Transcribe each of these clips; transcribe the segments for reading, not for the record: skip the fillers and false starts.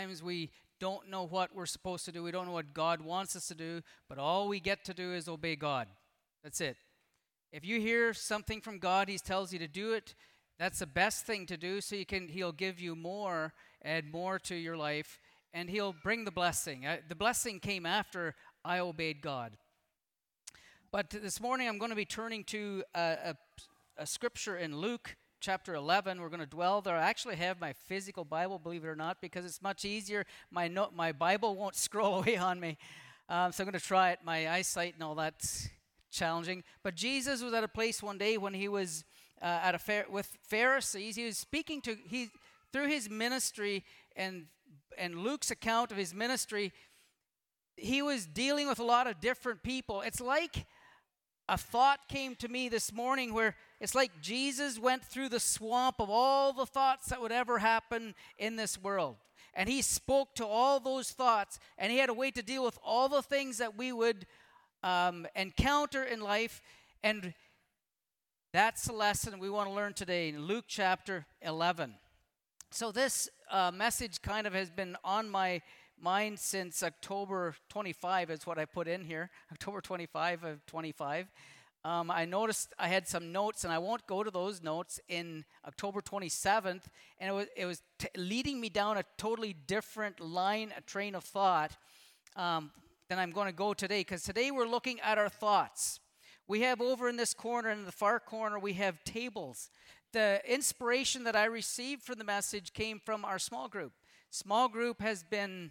sometimes we don't know what we're supposed to do. We don't know what God wants us to do, but all we get to do is obey God. That's it. If you hear something from God, He tells you to do it, that's the best thing to do, so He'll give you more, add more to your life, and He'll bring the blessing. The blessing came after I obeyed God. But this morning I'm going to be turning to a scripture in Luke chapter 11. We're going to dwell there. I actually have my physical Bible, believe it or not, because it's much easier. My Bible won't scroll away on me, so I'm going to try it. My eyesight and all that's challenging. But Jesus was at a place one day when He was at a fair with Pharisees. He was speaking through His ministry and Luke's account of His ministry. He was dealing with a lot of different people. It's like a thought came to me this morning where it's like Jesus went through the swamp of all the thoughts that would ever happen in this world. And He spoke to all those thoughts, and He had a way to deal with all the things that we would encounter in life. And that's the lesson we want to learn today in Luke chapter 11. So this message kind of has been on my mind since October 25 is what I put in here, October 25 of 25. I noticed I had some notes, and I won't go to those notes in October 27th, and it was leading me down a totally different line, a train of thought than I'm going to go today, because today we're looking at our thoughts. We have over in this corner, in the far corner, we have tables. The inspiration that I received from the message came from our small group. Small group has been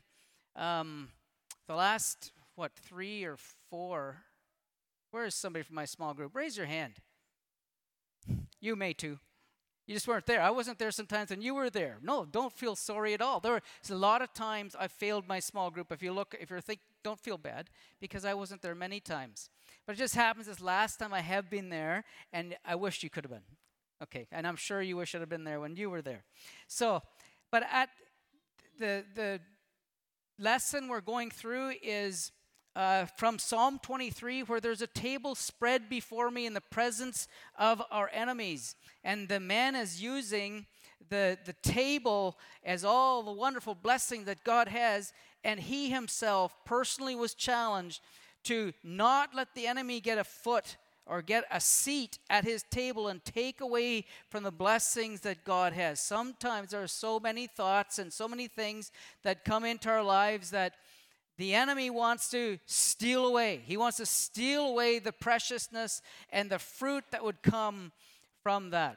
the last, 3 or 4. Where is somebody from my small group? Raise your hand. You may too. You just weren't there. I wasn't there sometimes, and you were there. No, don't feel sorry at all. There's a lot of times I failed my small group. If you're thinking, don't feel bad, because I wasn't there many times. But it just happens this last time I have been there, and I wish you could have been. Okay, and I'm sure you wish I'd have been there when you were there. So, but at the lesson we're going through is from Psalm 23, where there's a table spread before me in the presence of our enemies. And the man is using the table as all the wonderful blessing that God has, and he himself personally was challenged to not let the enemy get a foot or get a seat at his table and take away from the blessings that God has. Sometimes there are so many thoughts and so many things that come into our lives that the enemy wants to steal away. He wants to steal away the preciousness and the fruit that would come from that.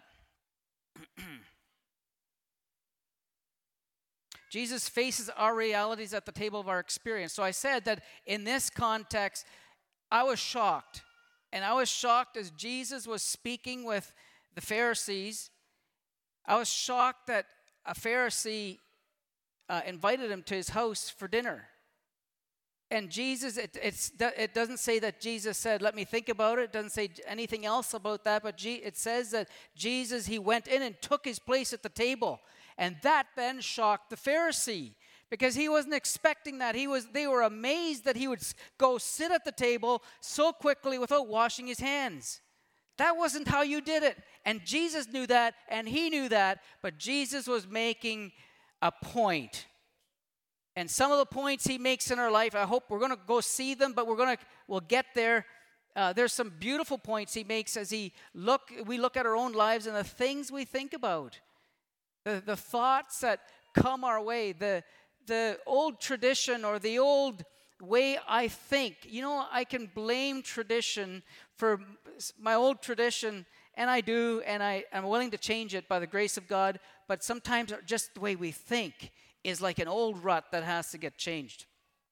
Jesus faces our realities at the table of our experience. So I said that in this context, I was shocked. And I was shocked as Jesus was speaking with the Pharisees. I was shocked that a Pharisee invited him to his house for dinner. And Jesus, it doesn't say that Jesus said, let me think about it. It doesn't say anything else about that. But it says that Jesus, he went in and took his place at the table. And that then shocked the Pharisee, because he wasn't expecting that. They were amazed that he would go sit at the table so quickly without washing his hands. That wasn't how you did it. And Jesus knew that, and he knew that, but Jesus was making a point. And some of the points he makes in our life, I hope we're going to go see them, but we'll get there. There's some beautiful points he makes as we look at our own lives and the things we think about. The thoughts that come our way, the old tradition or the old way I think. You know, I can blame tradition for my old tradition, and I do, and I'm willing to change it by the grace of God, but sometimes just the way we think is like an old rut that has to get changed.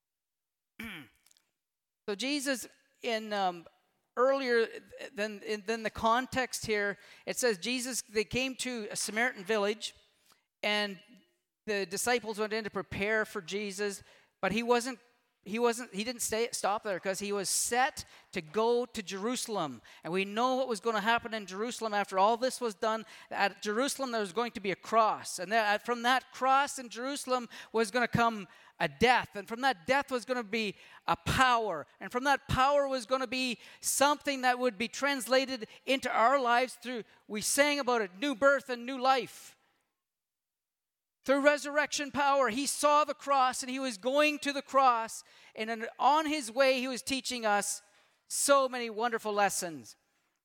So Jesus, in earlier than the context here, it says they came to a Samaritan village, and the disciples went in to prepare for Jesus, but he didn't stop there, because he was set to go to Jerusalem. And we know what was going to happen in Jerusalem after all this was done. At Jerusalem, there was going to be a cross. And from that cross in Jerusalem was going to come a death. And from that death was going to be a power. And from that power was going to be something that would be translated into our lives through, we sang about it, new birth and new life. through resurrection power. He saw the cross and he was going to the cross. And on his way, he was teaching us so many wonderful lessons.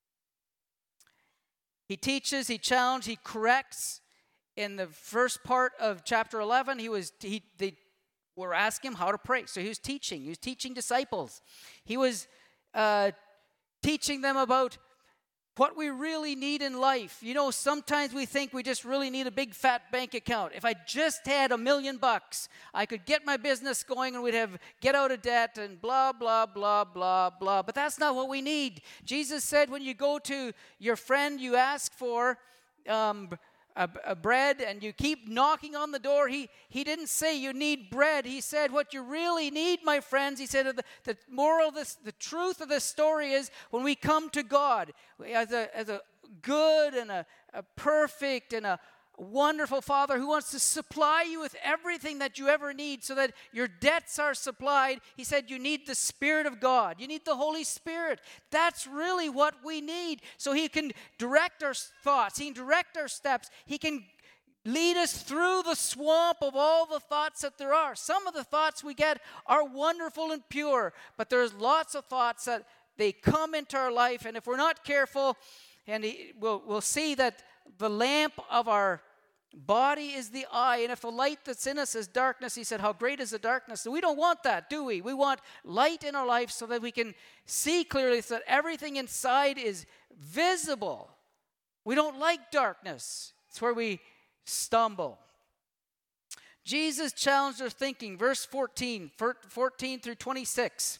He teaches, he challenges, he corrects. In the first part of chapter 11, they were asking him how to pray. So he was teaching disciples. He was teaching them about what we really need in life. You know, sometimes we think we just really need a big fat bank account. If I just had $1 million, I could get my business going and we'd get out of debt and blah, blah, blah, blah, blah. But that's not what we need. Jesus said when you go to your friend, you ask for a bread and you keep knocking on the door. He didn't say you need bread. He said what you really need, my friends. He said the moral of this, the truth of this story is when we come to God as a good and a perfect and a wonderful Father who wants to supply you with everything that you ever need so that your debts are supplied. He said you need the Spirit of God. You need the Holy Spirit. That's really what we need. So he can direct our thoughts. He can direct our steps. He can lead us through the swamp of all the thoughts that there are. Some of the thoughts we get are wonderful and pure, but there's lots of thoughts that they come into our life, and if we're not careful, and we'll see that the lamp of our body is the eye, and if the light that's in us is darkness, he said, how great is the darkness? So we don't want that, do we? We want light in our life so that we can see clearly, so that everything inside is visible. We don't like darkness. It's where we stumble. Jesus challenged their thinking, verse 14 through 26.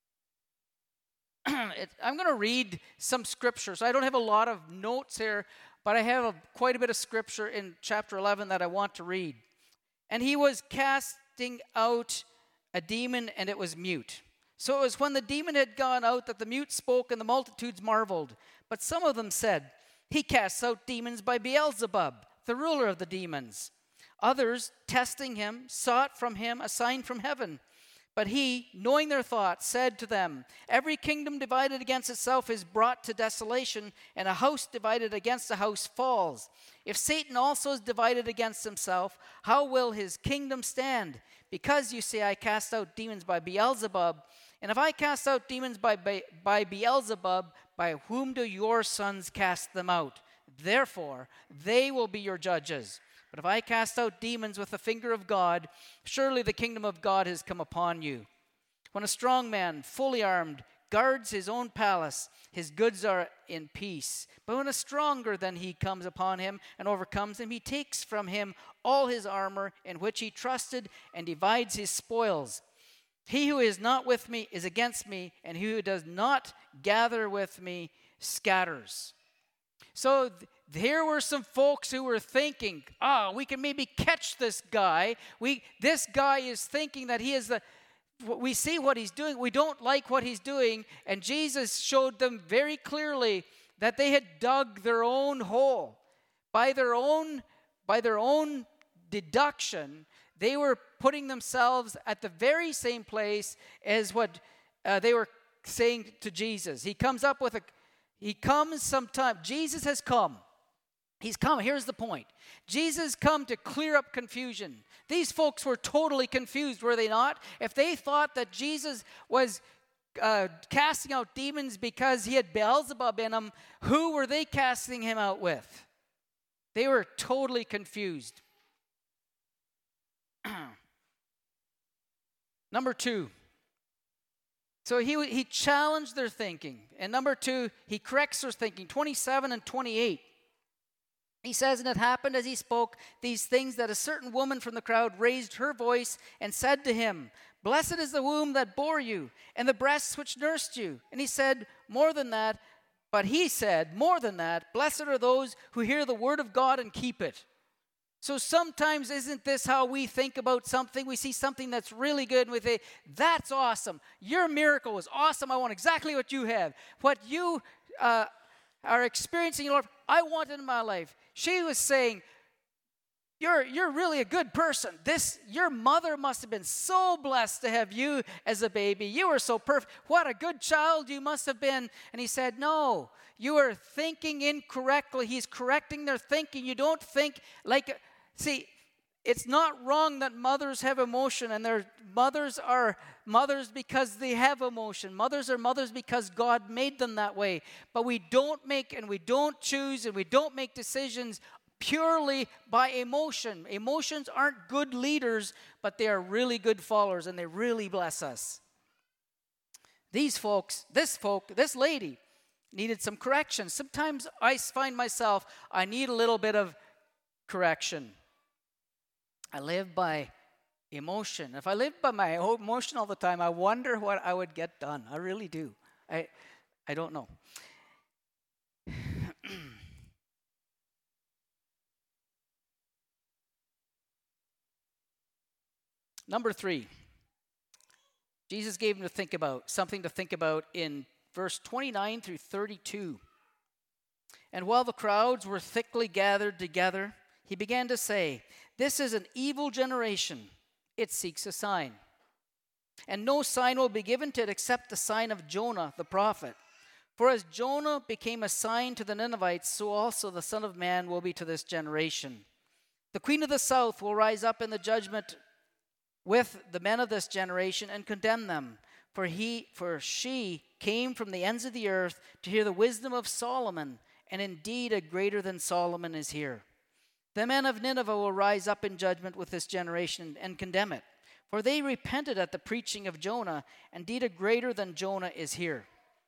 I'm going to read some scriptures. I don't have a lot of notes here, but I have quite a bit of scripture in chapter 11 that I want to read. And he was casting out a demon, and it was mute. So it was when the demon had gone out that the mute spoke, and the multitudes marveled. But some of them said, he casts out demons by Beelzebub, the ruler of the demons. Others, testing him, sought from him a sign from heaven. But he, knowing their thoughts, said to them, every kingdom divided against itself is brought to desolation, and a house divided against a house falls. If Satan also is divided against himself, how will his kingdom stand? Because you say, I cast out demons by Beelzebub. And if I cast out demons by Beelzebub, by whom do your sons cast them out? Therefore, they will be your judges. But if I cast out demons with the finger of God, surely the kingdom of God has come upon you. When a strong man, fully armed, guards his own palace, his goods are in peace. But when a stronger than he comes upon him and overcomes him, he takes from him all his armor in which he trusted and divides his spoils. He who is not with me is against me, and he who does not gather with me scatters. So here were some folks who were thinking, we can maybe catch this guy. This guy is thinking that he is we see what he's doing. We don't like what he's doing. And Jesus showed them very clearly that they had dug their own hole. By their own deduction, they were putting themselves at the very same place as what they were saying to Jesus. He comes sometime. Jesus has come. He's come. Here's the point. Jesus come to clear up confusion. These folks were totally confused, were they not? If they thought that Jesus was casting out demons because he had Beelzebub in him, who were they casting him out with? They were totally confused. Number 2. So he challenged their thinking. And number 2, he corrects their thinking. 27 and 28. He says, and it happened as he spoke these things that a certain woman from the crowd raised her voice and said to him, blessed is the womb that bore you and the breasts which nursed you. And he said, more than that, blessed are those who hear the word of God and keep it. So sometimes isn't this how we think about something? We see something that's really good and we say, that's awesome. Your miracle was awesome. I want exactly what you have. What you are experiencing in your life, I want it in my life. She was saying, you're really a good person. Your mother must have been so blessed to have you as a baby. You were so perfect. What a good child you must have been. And he said, no, you are thinking incorrectly. He's correcting their thinking. You don't think like, see, It's not wrong that mothers have emotion, and their mothers are mothers because they have emotion. Mothers are mothers because God made them that way. But we don't make and we don't choose and we don't make decisions purely by emotion. Emotions aren't good leaders, but they are really good followers, and they really bless us. This lady needed some correction. Sometimes I find myself, I need a little bit of correction. I live by emotion. If I lived by my emotion all the time, I wonder what I would get done. I really do. I don't know. Number 3. Jesus gave him something to think about in verse 29 through 32. And while the crowds were thickly gathered together, he began to say, "This is an evil generation. It seeks a sign. And no sign will be given to it except the sign of Jonah the prophet. For as Jonah became a sign to the Ninevites, so also the Son of Man will be to this generation. The queen of the south will rise up in the judgment with the men of this generation and condemn them. For she came from the ends of the earth to hear the wisdom of Solomon, and indeed a greater than Solomon is here. The men of Nineveh will rise up in judgment with this generation and condemn it. For they repented at the preaching of Jonah, and indeed a greater than Jonah is here."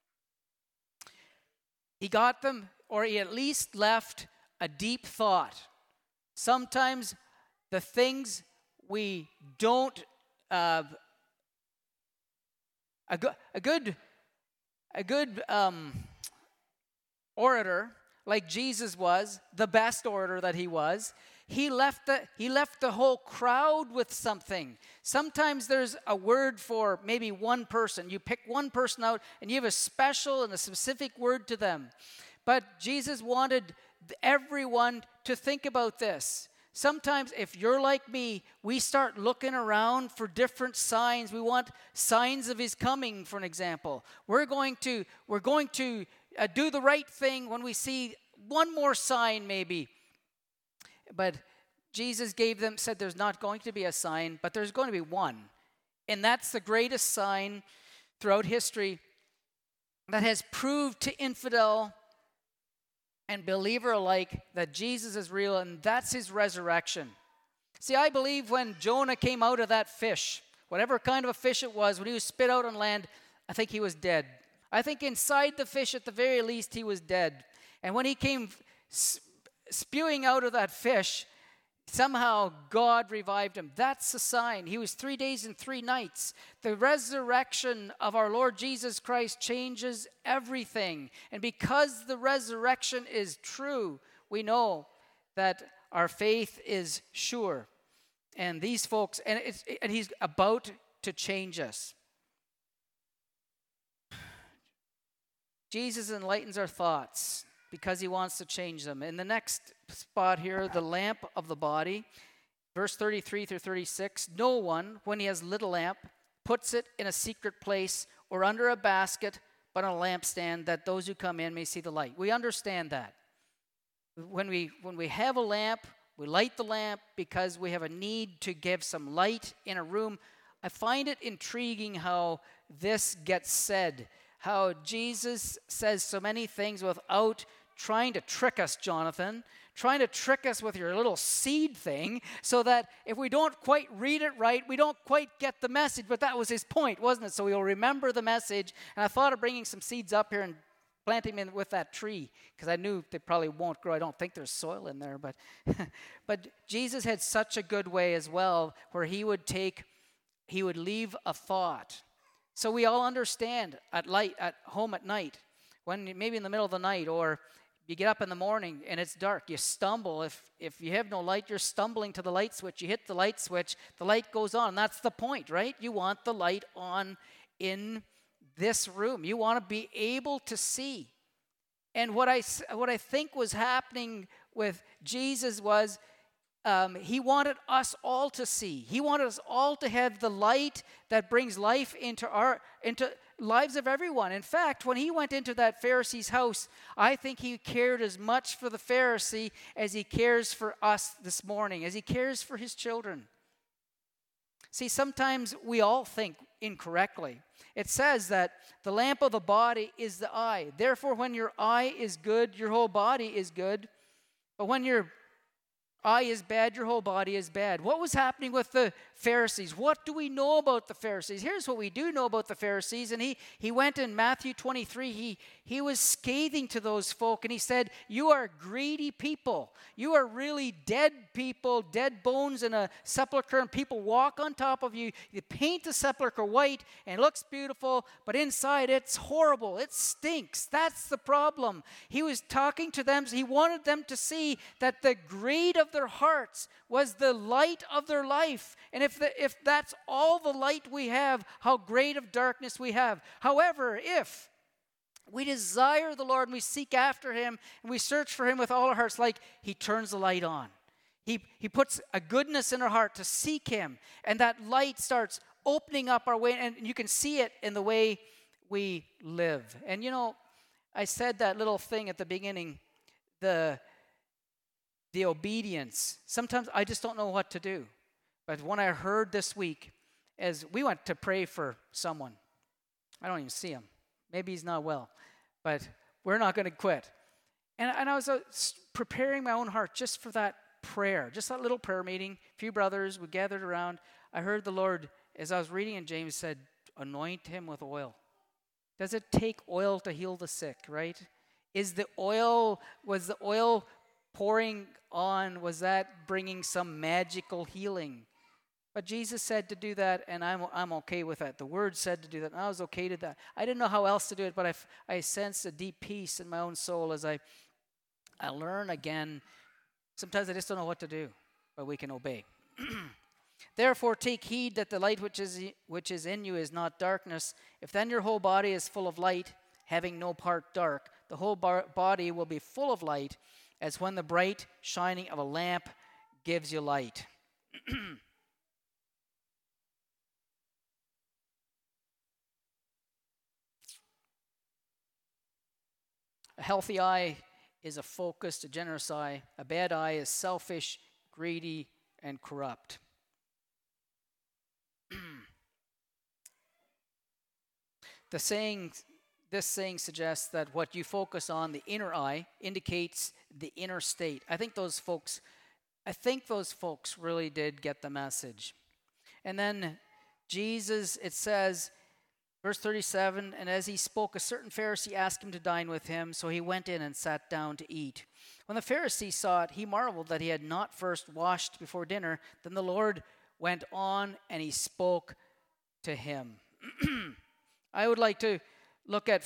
He got them, or he at least left a deep thought. Sometimes the things we don't, a good orator, like Jesus was, the best orator that he was, he left the whole crowd with something. Sometimes there's a word for maybe one person. You pick one person out and you have a special and a specific word to them. But Jesus wanted everyone to think about this. Sometimes, if you're like me, we start looking around for different signs. We want signs of his coming, for an example. We're going to do the right thing when we see one more sign, maybe. But Jesus said there's not going to be a sign, but there's going to be one. And that's the greatest sign throughout history that has proved to infidel and believer alike that Jesus is real, and that's his resurrection. See, I believe when Jonah came out of that fish, whatever kind of a fish it was, when he was spit out on land, I think he was dead. I think inside the fish, at the very least, he was dead. And when he came spewing out of that fish, somehow God revived him. That's a sign. He was 3 days and 3 nights. The resurrection of our Lord Jesus Christ changes everything. And because the resurrection is true, we know that our faith is sure. And these folks, and he's about to change us. Jesus enlightens our thoughts because he wants to change them. In the next spot here, the lamp of the body, verse 33 through 36, "No one, when he has lit a lamp, puts it in a secret place or under a basket, but on a lampstand, that those who come in may see the light." We understand that. When we have a lamp, we light the lamp because we have a need to give some light in a room. I find it intriguing how this gets said, how Jesus says so many things without trying to trick us, Jonathan, trying to trick us with your little seed thing, so that if we don't quite read it right, we don't quite get the message. But that was his point, wasn't it? So we'll remember the message. And I thought of bringing some seeds up here and planting them in with that tree, because I knew they probably won't grow. I don't think there's soil in there. But, but Jesus had such a good way as well, where he would leave a thought. So we all understand at home at night, when maybe in the middle of the night, or you get up in the morning and it's dark, you stumble. If you have no light, you're stumbling to the light switch. You hit the light switch, the light goes on. That's the point, right? You want the light on in this room. You want to be able to see. And what I think was happening with Jesus was He wanted us all to see. He wanted us all to have the light that brings life into lives of everyone. In fact, when he went into that Pharisee's house, I think he cared as much for the Pharisee as he cares for us this morning, as he cares for his children. See, sometimes we all think incorrectly. It says that the lamp of the body is the eye. Therefore, when your eye is good, your whole body is good. But when your eye is bad, your whole body is bad. What was happening with the Pharisees? What do we know about the Pharisees? Here's what we do know about the Pharisees. And he went in Matthew 23, he was scathing to those folk, and he said, you are greedy people. You are really dead people, dead bones in a sepulcher, and people walk on top of you. You paint the sepulcher white, and it looks beautiful, but inside it's horrible. It stinks. That's the problem. He was talking to them. He wanted them to see that the greed of their hearts was the light of their life. And if that's all the light we have, how great of darkness we have. However, if we desire the Lord and we seek after him and we search for him with all our hearts, like he turns the light on. He puts a goodness in our heart to seek him, and that light starts opening up our way, and you can see it in the way we live. And I said that little thing at the beginning, the obedience. Sometimes I just don't know what to do. But when I heard this week, as we went to pray for someone, I don't even see him. Maybe he's not well, but we're not going to quit. And I was preparing my own heart just for that prayer, just that little prayer meeting. A few brothers, we gathered around. I heard the Lord, as I was reading in James, said, anoint him with oil. Does it take oil to heal the sick, right? Was the oil pouring on, was that bringing some magical healing? But Jesus said to do that, and I'm okay with that. The Word said to do that, and I was okay to that. I didn't know how else to do it, but I sensed a deep peace in my own soul as I learn again. Sometimes I just don't know what to do, but we can obey. Therefore, take heed that the light which is in you is not darkness. If then your whole body is full of light, having no part dark, the whole body will be full of light, as when the bright shining of a lamp gives you light. A healthy eye is a focused, a generous eye. A bad eye is selfish, greedy, and corrupt. This saying suggests that what you focus on, the inner eye, indicates the inner state. I think those folks really did get the message. And then Jesus, it says, verse 37, and as he spoke, a certain Pharisee asked him to dine with him, so he went in and sat down to eat. When the Pharisee saw it, he marveled that he had not first washed before dinner. Then the Lord went on and he spoke to him. I would like to look at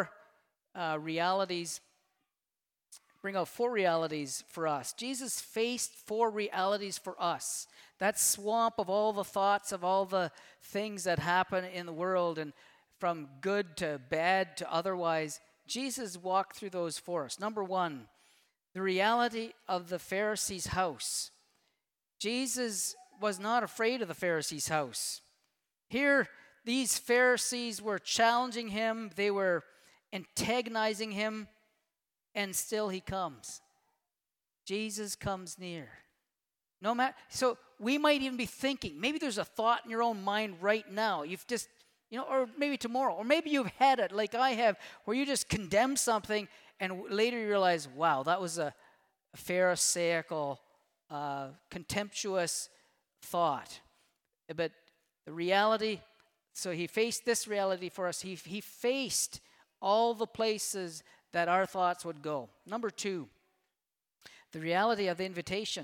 bring out four realities for us. Jesus faced four realities for us. That swamp of all the thoughts, of all the things that happen in the world, and from good to bad to otherwise, Jesus walked through those for us. Number one, the reality of the Pharisee's house. Jesus was not afraid of the Pharisee's house. Here, these Pharisees were challenging him. They were antagonizing him. And still he comes. Jesus comes near. So we might even be thinking, maybe there's a thought in your own mind right now. You've just, or maybe tomorrow, or maybe you've had it like I have, where you just condemn something and later you realize, wow, that was a Pharisaical, contemptuous thought. But the reality, so he faced this reality for us. He faced all the places that our thoughts would go. Number two, the reality of the invitation.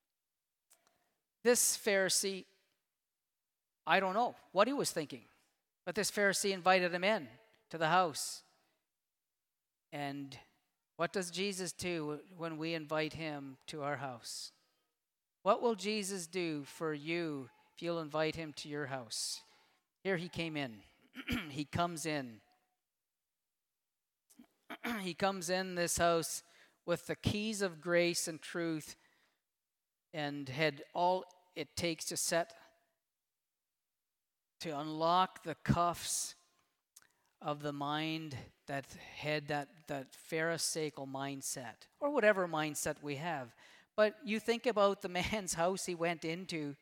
This Pharisee, I don't know what he was thinking, but this Pharisee invited him in to the house. And what does Jesus do when we invite him to our house? What will Jesus do for you if you'll invite him to your house? Here he came in. He comes in. He comes in this house with the keys of grace and truth, and had all it takes to unlock the cuffs of the mind that had that pharisaical mindset, or whatever mindset we have. But you think about the man's house he went into.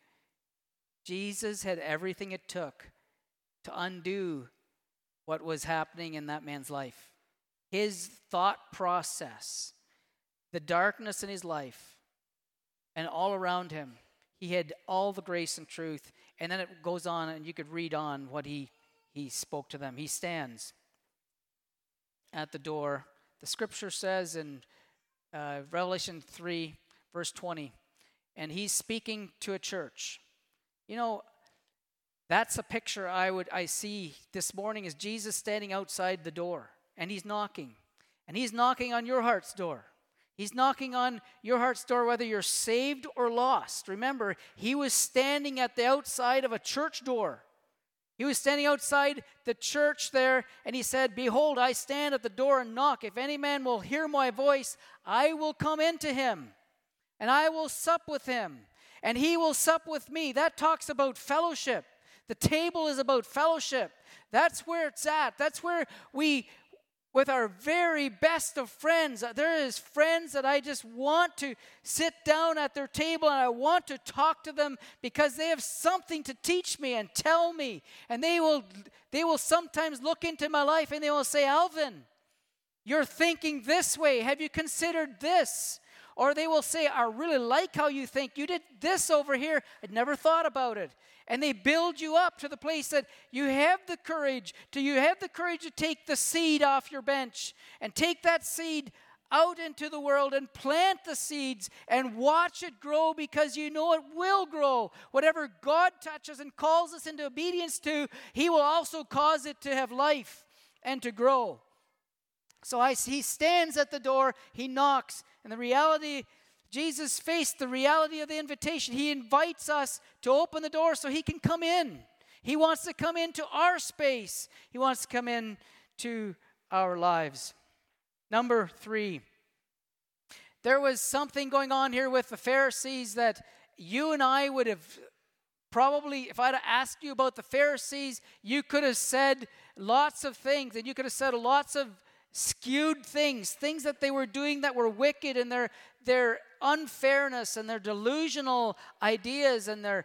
Jesus had everything it took to undo what was happening in that man's life. His thought process, the darkness in his life, and all around him, he had all the grace and truth. And then it goes on, and you could read on what he spoke to them. He stands at the door. The scripture says in Revelation 3, verse 20, and he's speaking to a church. You know, that's a picture I see this morning, is Jesus standing outside the door, and he's knocking. And he's knocking on your heart's door. He's knocking on your heart's door whether you're saved or lost. Remember, he was standing at the outside of a church door. He was standing outside the church there, and he said, "Behold, I stand at the door and knock. If any man will hear my voice, I will come into him, and I will sup with him, and he will sup with me." That talks about fellowship. The table is about fellowship. That's where it's at. That's where we, with our very best of friends, there is friends that I just want to sit down at their table, and I want to talk to them because they have something to teach me and tell me. And they will sometimes look into my life and they will say, "Alvin, you're thinking this way. Have you considered this?" Or they will say, "I really like how you think. You did this over here. I'd never thought about it." And they build you up to the place that you have the courage to take the seed off your bench and take that seed out into the world and plant the seeds and watch it grow, because you know it will grow. Whatever God touches and calls us into obedience to, he will also cause it to have life and to grow. So he stands at the door, he knocks, and the reality, Jesus faced the reality of the invitation. He invites us to open the door so he can come in. He wants to come into our space. He wants to come in to our lives. Number 3, there was something going on here with the Pharisees that you and I would have probably, if I'd have asked you about the Pharisees, you could have said lots of things, and you could have said lots of skewed things that they were doing that were wicked, and their unfairness and their delusional ideas and their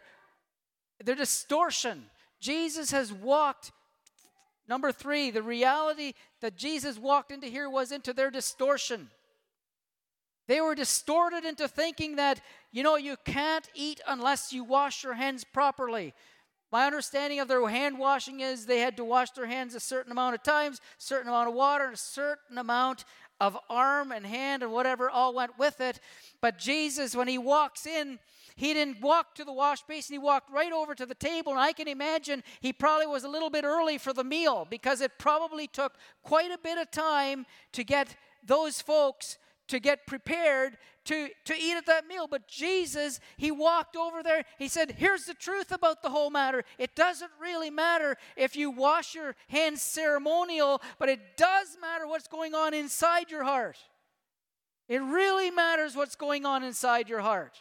distortion. Jesus has walked, number 3, the reality that Jesus walked into here was into their distortion. They were distorted into thinking that, you can't eat unless you wash your hands properly. My understanding of their hand washing is they had to wash their hands a certain amount of times, certain amount of water, and a certain amount of arm and hand and whatever all went with it. But Jesus, when he walks in, he didn't walk to the wash basin. He walked right over to the table, and I can imagine he probably was a little bit early for the meal, because it probably took quite a bit of time to get those folks to get prepared to eat at that meal. But Jesus, he walked over there. He said, "Here's the truth about the whole matter. It doesn't really matter if you wash your hands ceremonial, but it does matter what's going on inside your heart. It really matters what's going on inside your heart."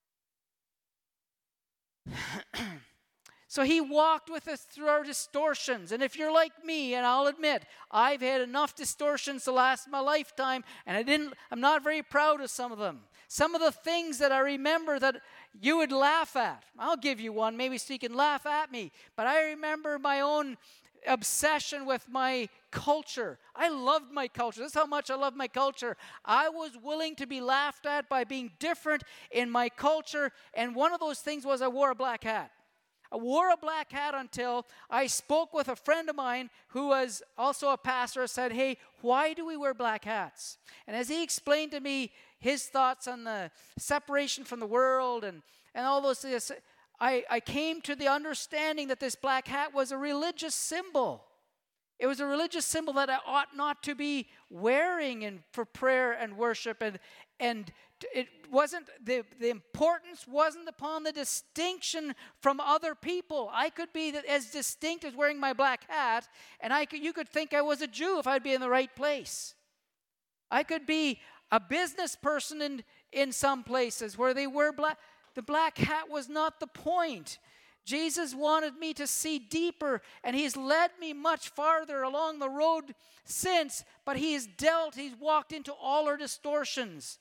So he walked with us through our distortions. And if you're like me, and I'll admit, I've had enough distortions to last my lifetime, and I'm not very proud of some of them. Some of the things that I remember that you would laugh at. I'll give you one, maybe so you can laugh at me. But I remember my own obsession with my culture. I loved my culture. This is how much I love my culture. I was willing to be laughed at by being different in my culture. And one of those things was I wore a black hat. I wore a black hat until I spoke with a friend of mine who was also a pastor. I said, "Hey, why do we wear black hats?" And as he explained to me his thoughts on the separation from the world and all those things, I came to the understanding that this black hat was a religious symbol. It was a religious symbol that I ought not to be wearing for prayer and worship. And it wasn't, the importance wasn't upon the distinction from other people. I could be as distinct as wearing my black hat, and you could think I was a Jew if I'd be in the right place. I could be a business person in some places where they wear black. The black hat was not the point. Jesus wanted me to see deeper, and he's led me much farther along the road since, but he's walked into all our distortions.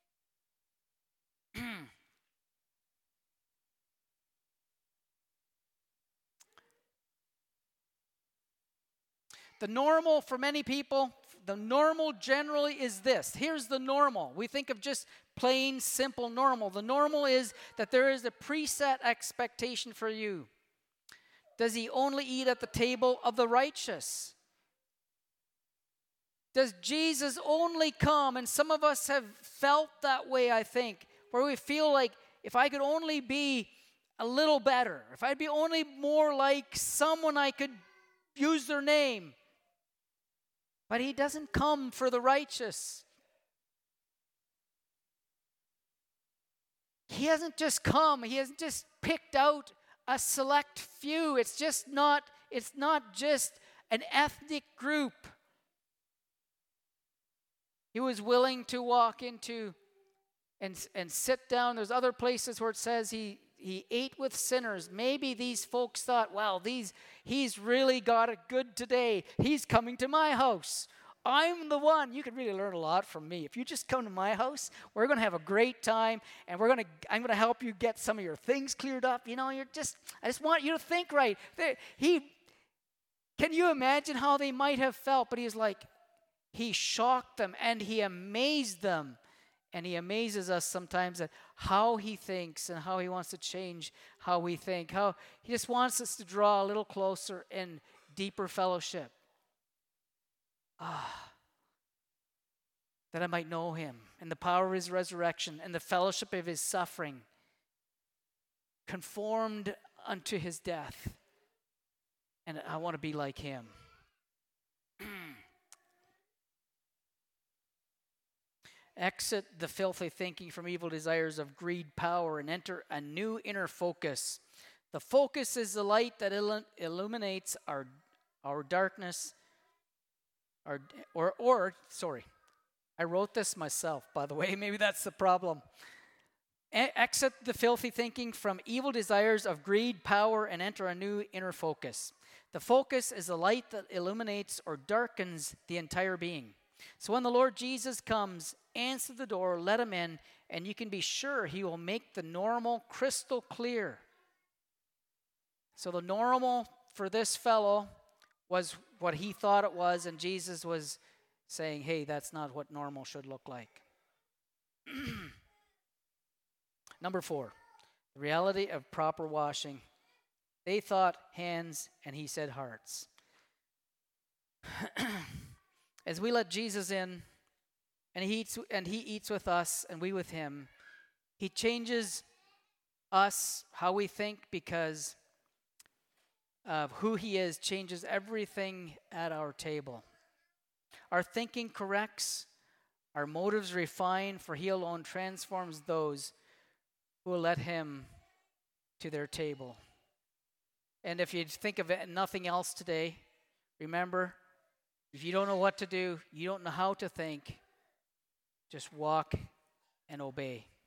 The normal for many people, the normal generally is this. Here's the normal. We think of just plain, simple normal. The normal is that there is a preset expectation for you. Does he only eat at the table of the righteous? Does Jesus only come? And some of us have felt that way, I think, where we feel like if I could only be a little better, if I'd be only more like someone I could use their name. But he doesn't come for the righteous. He hasn't just come. He hasn't just picked out a select few. It's not just an ethnic group. He was willing to walk into and sit down. There's other places where it says he ate with sinners. Maybe these folks thought, well, he's really got it good today. He's coming to my house. I'm the one. You can really learn a lot from me. If you just come to my house, we're going to have a great time, and I'm going to help you get some of your things cleared up. You know, I just want you to think right. Can you imagine how they might have felt? But he shocked them, and he amazed them. And he amazes us sometimes at how he thinks and how he wants to change how we think. How he just wants us to draw a little closer in deeper fellowship. That I might know him and the power of his resurrection and the fellowship of his suffering, conformed unto his death. And I want to be like him. Exit the filthy thinking from evil desires of greed, power, and enter a new inner focus. The focus is the light that illuminates our darkness. I wrote this myself, by the way. Maybe that's the problem. Exit the filthy thinking from evil desires of greed, power, and enter a new inner focus. The focus is the light that illuminates or darkens the entire being. So when the Lord Jesus comes, answer the door, let him in, and you can be sure he will make the normal crystal clear. So the normal for this fellow was what he thought it was, and Jesus was saying, hey, that's not what normal should look like. Number 4, the reality of proper washing. They thought hands, and he said hearts. As we let Jesus in, and he eats with us, and we with him, he changes us, how we think, because of who he is, changes everything at our table. Our thinking corrects, our motives refine, for he alone transforms those who will let him to their table. And if you think of it, nothing else today, remember, if you don't know what to do, you don't know how to think, just walk and obey.